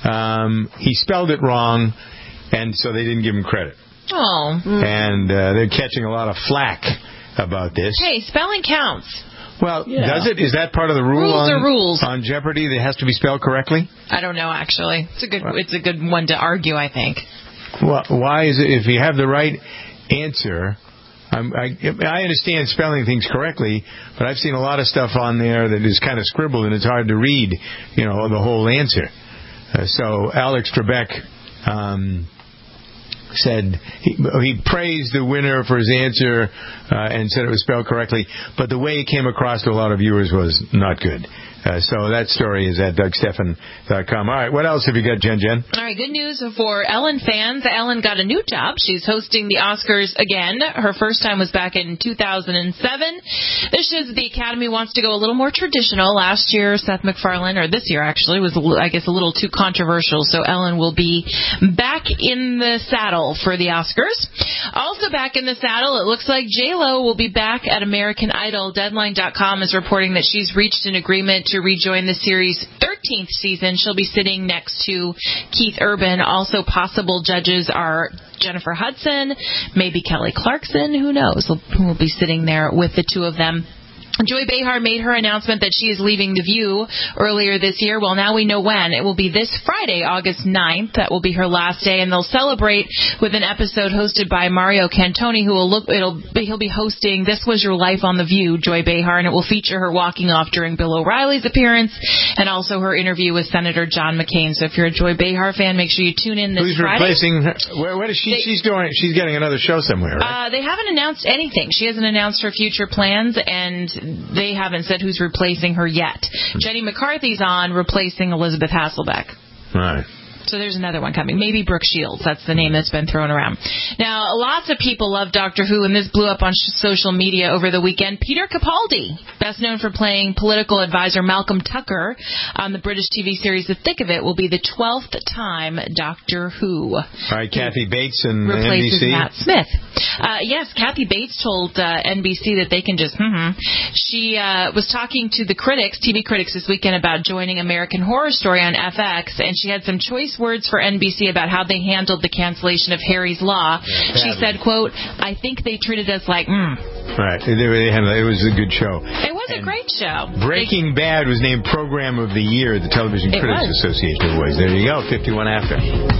Um, he spelled it wrong, and so they didn't give him credit. Oh. And uh, they're catching a lot of flack about this. Hey, spelling counts. Well, yeah. Does it? Is that part of the rule rules on, are rules. on Jeopardy? That it has to be spelled correctly? I don't know, actually. It's a good. It's a good one to argue, I think. Well, why is it if you have the right answer? I'm, I, I understand spelling things correctly, but I've seen a lot of stuff on there that is kind of scribbled and it's hard to read, you know, the whole answer. Uh, so Alex Trebek um, said he, he praised the winner for his answer uh, and said it was spelled correctly, but the way it came across to a lot of viewers was not good. Uh, so that story is at Doug Stephan dot com. All right, what else have you got, Jen Jen? All right, good news for Ellen fans. Ellen got a new job. She's hosting the Oscars again. Her first time was back in two thousand seven. This shows that the Academy wants to go a little more traditional. Last year, Seth MacFarlane, or this year actually, was, I guess, a little too controversial. So Ellen will be back in the saddle for the Oscars. Also back in the saddle, it looks like J Lo will be back at American Idol. Deadline dot com is reporting that she's reached an agreement to rejoin the series' thirteenth season. She'll be sitting next to Keith Urban. Also possible judges are Jennifer Hudson, maybe Kelly Clarkson, who knows, who will be sitting there with the two of them. Joy Behar made her announcement that she is leaving The View earlier this year. Well, now we know when. It will be this Friday, August ninth. That will be her last day, and they'll celebrate with an episode hosted by Mario Cantoni, who will look. It'll be, he'll be hosting "This Was Your Life on The View," Joy Behar, and it will feature her walking off during Bill O'Reilly's appearance, and also her interview with Senator John McCain. So if you're a Joy Behar fan, make sure you tune in this Who's Friday. Who's replacing her? Where, where is she? They, she's doing. She's getting another show somewhere, right? Uh, they haven't announced anything. She hasn't announced her future plans, and they haven't said who's replacing her yet. Jenny McCarthy's on, replacing Elizabeth Hasselbeck. Right. So there's another one coming. Maybe Brooke Shields. That's the name that's been thrown around. Now, lots of people love Doctor Who, and this blew up on social media over the weekend. Peter Capaldi, best known for playing political advisor Malcolm Tucker on the British T V series The Thick of It, will be the twelfth time Doctor Who. All right, Kathy Bates and replaces N B C. Matt Smith. Uh, yes, Kathy Bates told uh, N B C that they can just, mm-hmm. She uh, was talking to the critics, T V critics this weekend, about joining American Horror Story on F X, and she had some choice nice words for N B C about how they handled the cancellation of Harry's Law. Yeah, she said, quote, I think they treated us like, mm. Right. They, they handled, it was a good show. It was and a great show. Breaking they, Bad was named Program of the Year at the Television Critics was. Association Awards. There you go, fifty-one after.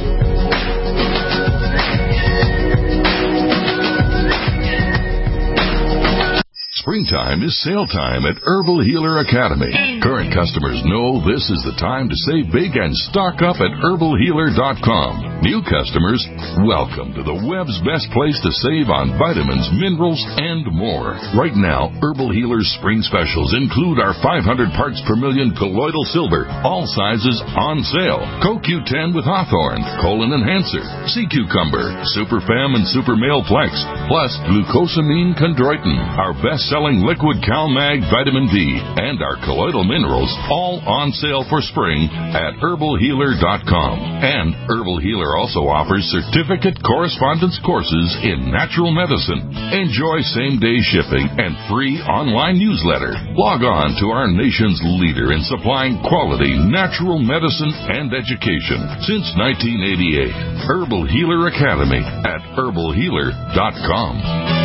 Springtime is sale time at Herbal Healer Academy. Current customers know this is the time to save big and stock up at herbal healer dot com. New customers, welcome to the web's best place to save on vitamins, minerals, and more. Right now, Herbal Healer's spring specials include our five hundred parts per million colloidal silver, all sizes on sale. Co Q ten with Hawthorne, Colon Enhancer, Sea Cucumber, Super Fem and Super Male Plex, plus Glucosamine Chondroitin, our best-selling liquid CalMag Vitamin D, and our colloidal minerals, all on sale for spring at herbal healer dot com. And Herbal Healer also offers certificate correspondence courses in natural medicine. Enjoy same-day shipping and free online newsletter. Log on to our nation's leader in supplying quality natural medicine and education since nineteen eighty-eight. Herbal Healer Academy at herbal healer dot com.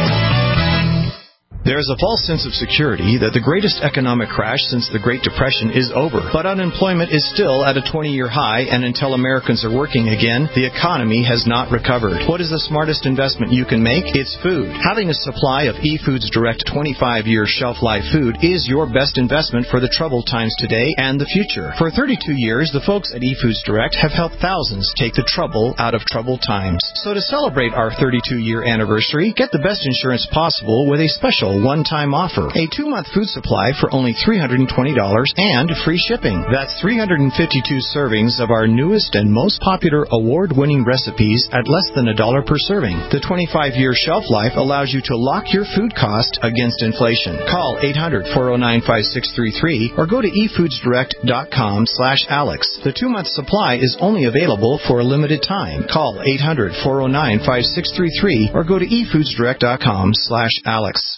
There is a false sense of security that the greatest economic crash since the Great Depression is over. But unemployment is still at a twenty-year high, and until Americans are working again, the economy has not recovered. What is the smartest investment you can make? It's food. Having a supply of eFoods Direct twenty-five year shelf life food is your best investment for the troubled times today and the future. For thirty-two years, the folks at eFoods Direct have helped thousands take the trouble out of troubled times. So to celebrate our thirty-two year anniversary, get the best insurance possible with a special one-time offer. A two-month food supply for only three hundred twenty dollars and free shipping. That's three hundred fifty-two servings of our newest and most popular award-winning recipes at less than a dollar per serving. The twenty-five year shelf life allows you to lock your food cost against inflation. Call eight hundred, four oh nine, five six three three or go to e foods direct dot com slash Alex. The two-month supply is only available for a limited time. Call eight hundred, four oh nine, five six three three or go to e foods direct dot com slash Alex.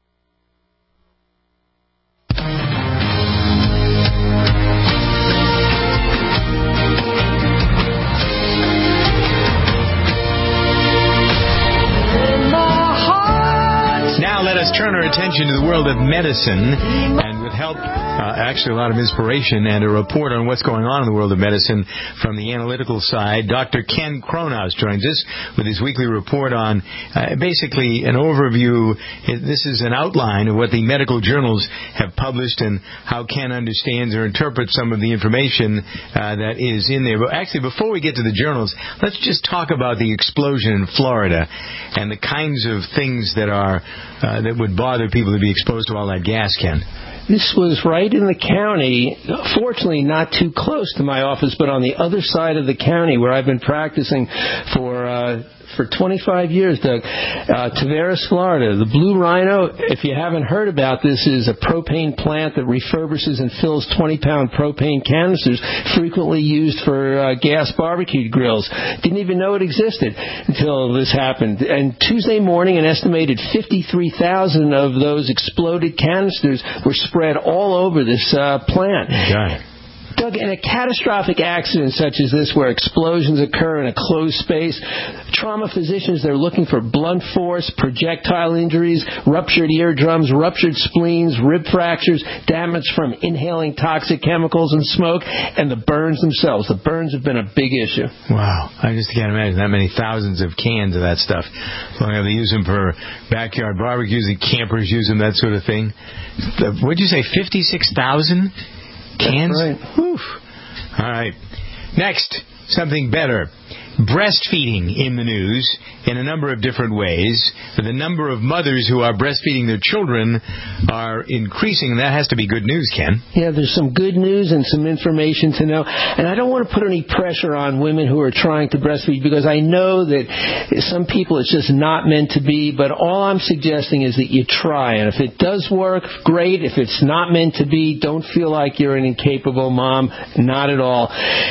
Now let us turn our attention to the world of medicine, and with help, uh, actually a lot of inspiration and a report on what's going on in the world of medicine from the analytical side, Doctor Ken Kronos joins us with his weekly report on uh, basically an overview. This is an outline of what the medical journals have published and how Ken understands or interprets some of the information uh, that is in there. But actually, before we get to the journals, let's just talk about the explosion in Florida and the kinds of things that are uh, that would bother people to be exposed to all that gas, Ken. This was right in the county, fortunately not too close to my office, but on the other side of the county where I've been practicing for uh, for twenty-five years, Doug. Uh, Tavares, Florida. The Blue Rhino, if you haven't heard about this, is a propane plant that refurbishes and fills twenty-pound propane canisters frequently used for uh, gas barbecue grills. Didn't even know it existed until this happened. And Tuesday morning, an estimated fifty-three thousand of those exploded canisters were spread all over this uh, plant. Okay. Doug, in a catastrophic accident such as this where explosions occur in a closed space, trauma physicians, they're looking for blunt force, projectile injuries, ruptured eardrums, ruptured spleens, rib fractures, damage from inhaling toxic chemicals and smoke, and the burns themselves. The burns have been a big issue. Wow. I just can't imagine that many thousands of cans of that stuff. So they use them for backyard barbecues, and campers use them, that sort of thing. What did you say, fifty-six thousand? Cans? That's right. Whew. All right. Next, something better. Breastfeeding in the news in a number of different ways. The number of mothers who are breastfeeding their children are increasing, and that has to be good news, Ken. Yeah, there's some good news and some information to know. And I don't want to put any pressure on women who are trying to breastfeed, because I know that some people it's just not meant to be, but all I'm suggesting is that you try. And if it does work, great. If it's not meant to be, don't feel like you're an incapable mom. Not at all. But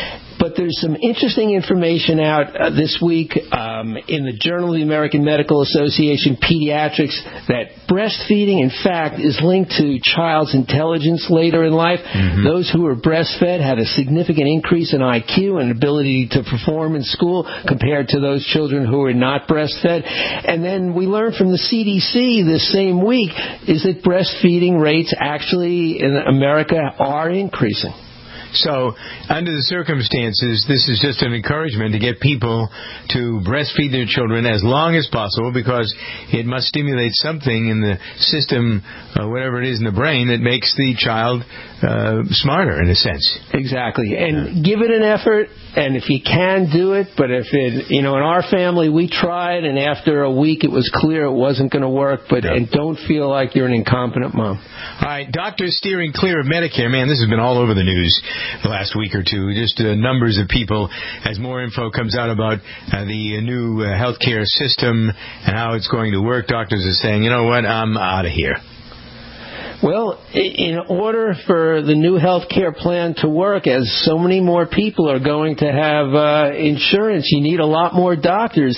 But there's some interesting information out uh, this week um, in the Journal of the American Medical Association Pediatrics that breastfeeding, in fact, is linked to child's intelligence later in life. Mm-hmm. Those who were breastfed had a significant increase in I Q and ability to perform in school compared to those children who were not breastfed. And then we learned from the C D C this same week is that breastfeeding rates actually in America are increasing. So, under the circumstances, this is just an encouragement to get people to breastfeed their children as long as possible, because it must stimulate something in the system, uh, whatever it is in the brain, that makes the child uh, smarter, in a sense. Exactly. And yeah. give it an effort, and if you can, do it. But if it, you know, in our family, we tried, and after a week, it was clear it wasn't going to work. But yeah. and don't feel like you're an incompetent mom. All right, doctors steering clear of Medicare. Man, this has been all over the news the last week or two. Just uh, numbers of people, as more info comes out about uh, the uh, new uh, healthcare system and how it's going to work, doctors are saying, you know what, I'm out of here. Well, in order for the new health care plan to work, as so many more people are going to have uh, insurance, you need a lot more doctors.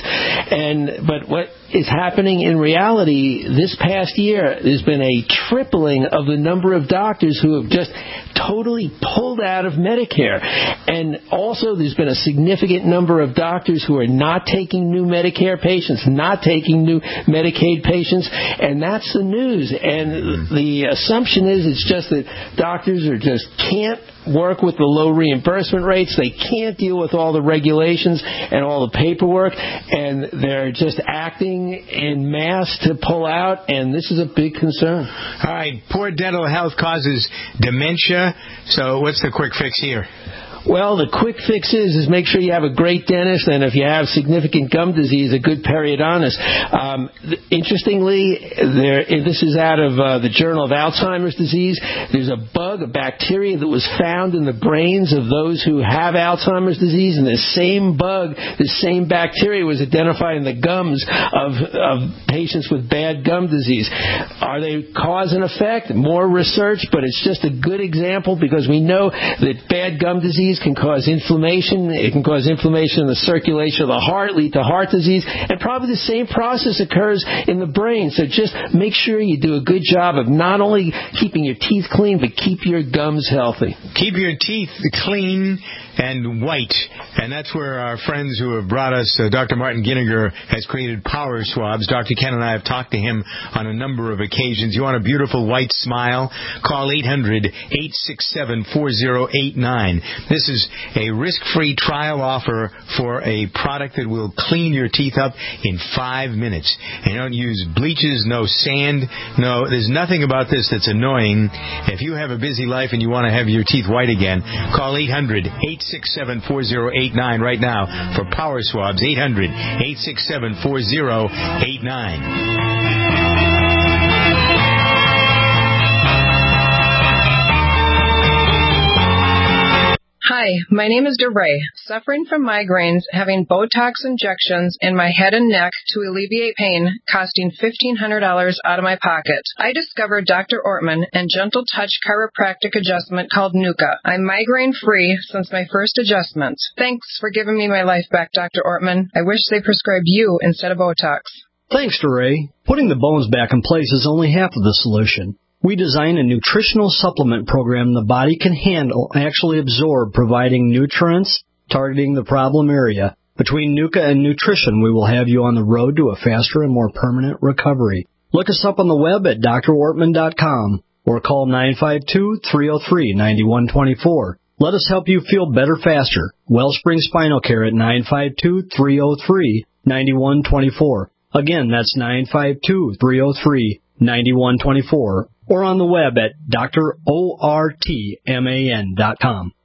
And but what is happening in reality this past year, there's been a tripling of the number of doctors who have just totally pulled out of Medicare. And also there's been a significant number of doctors who are not taking new Medicare patients, not taking new Medicaid patients, and that's the news. And the assumption is it's just that doctors are just can't work with the low reimbursement rates. They can't deal with all the regulations and all the paperwork, and they're just acting in mass to pull out, and this is a big concern. All right, poor dental health causes dementia, so what's the quick fix here? Well, the quick fix is, is make sure you have a great dentist, and if you have significant gum disease, a good periodontist. Um, interestingly, there, this is out of uh, the Journal of Alzheimer's Disease. There's a bug, a bacteria that was found in the brains of those who have Alzheimer's disease, and the same bug, the same bacteria was identified in the gums of, of patients with bad gum disease. Are they cause and effect? More research, but it's just a good example because we know that bad gum disease can cause inflammation. It can cause inflammation in the circulation of the heart, lead to heart disease, and probably the same process occurs in the brain. So just make sure you do a good job of not only keeping your teeth clean, but keep your gums healthy. Keep your teeth clean and white. And that's where our friends who have brought us, uh, Doctor Martin Ginniger has created Power Swabs. Doctor Ken and I have talked to him on a number of occasions. You want a beautiful white smile? Call eight hundred, eight six seven, four zero eight nine. This is a risk-free trial offer for a product that will clean your teeth up in five minutes. And you don't use bleaches, no sand, no, there's nothing about this that's annoying. If you have a busy life and you want to have your teeth white again, call eight hundred, eight six seven, four zero eight nine right now for Power Swabs. eight hundred, eight six seven, four zero eight nine. Hi, my name is DeRay, suffering from migraines, having Botox injections in my head and neck to alleviate pain, costing fifteen hundred dollars out of my pocket. I discovered Doctor Ortman and Gentle Touch chiropractic adjustment called Nuka. I'm migraine-free since my first adjustment. Thanks for giving me my life back, Doctor Ortman. I wish they prescribed you instead of Botox. Thanks, DeRay. Putting the bones back in place is only half of the solution. We design a nutritional supplement program the body can handle and actually absorb, providing nutrients, targeting the problem area. Between Nuka and nutrition, we will have you on the road to a faster and more permanent recovery. Look us up on the web at D R ortman dot com or call nine five two, three oh three, nine one two four. Let us help you feel better faster. Wellspring Spinal Care at nine five two, three oh three, nine one two four. Again, that's nine five two, three oh three, nine one two four. Or on the web at D R ortman dot com.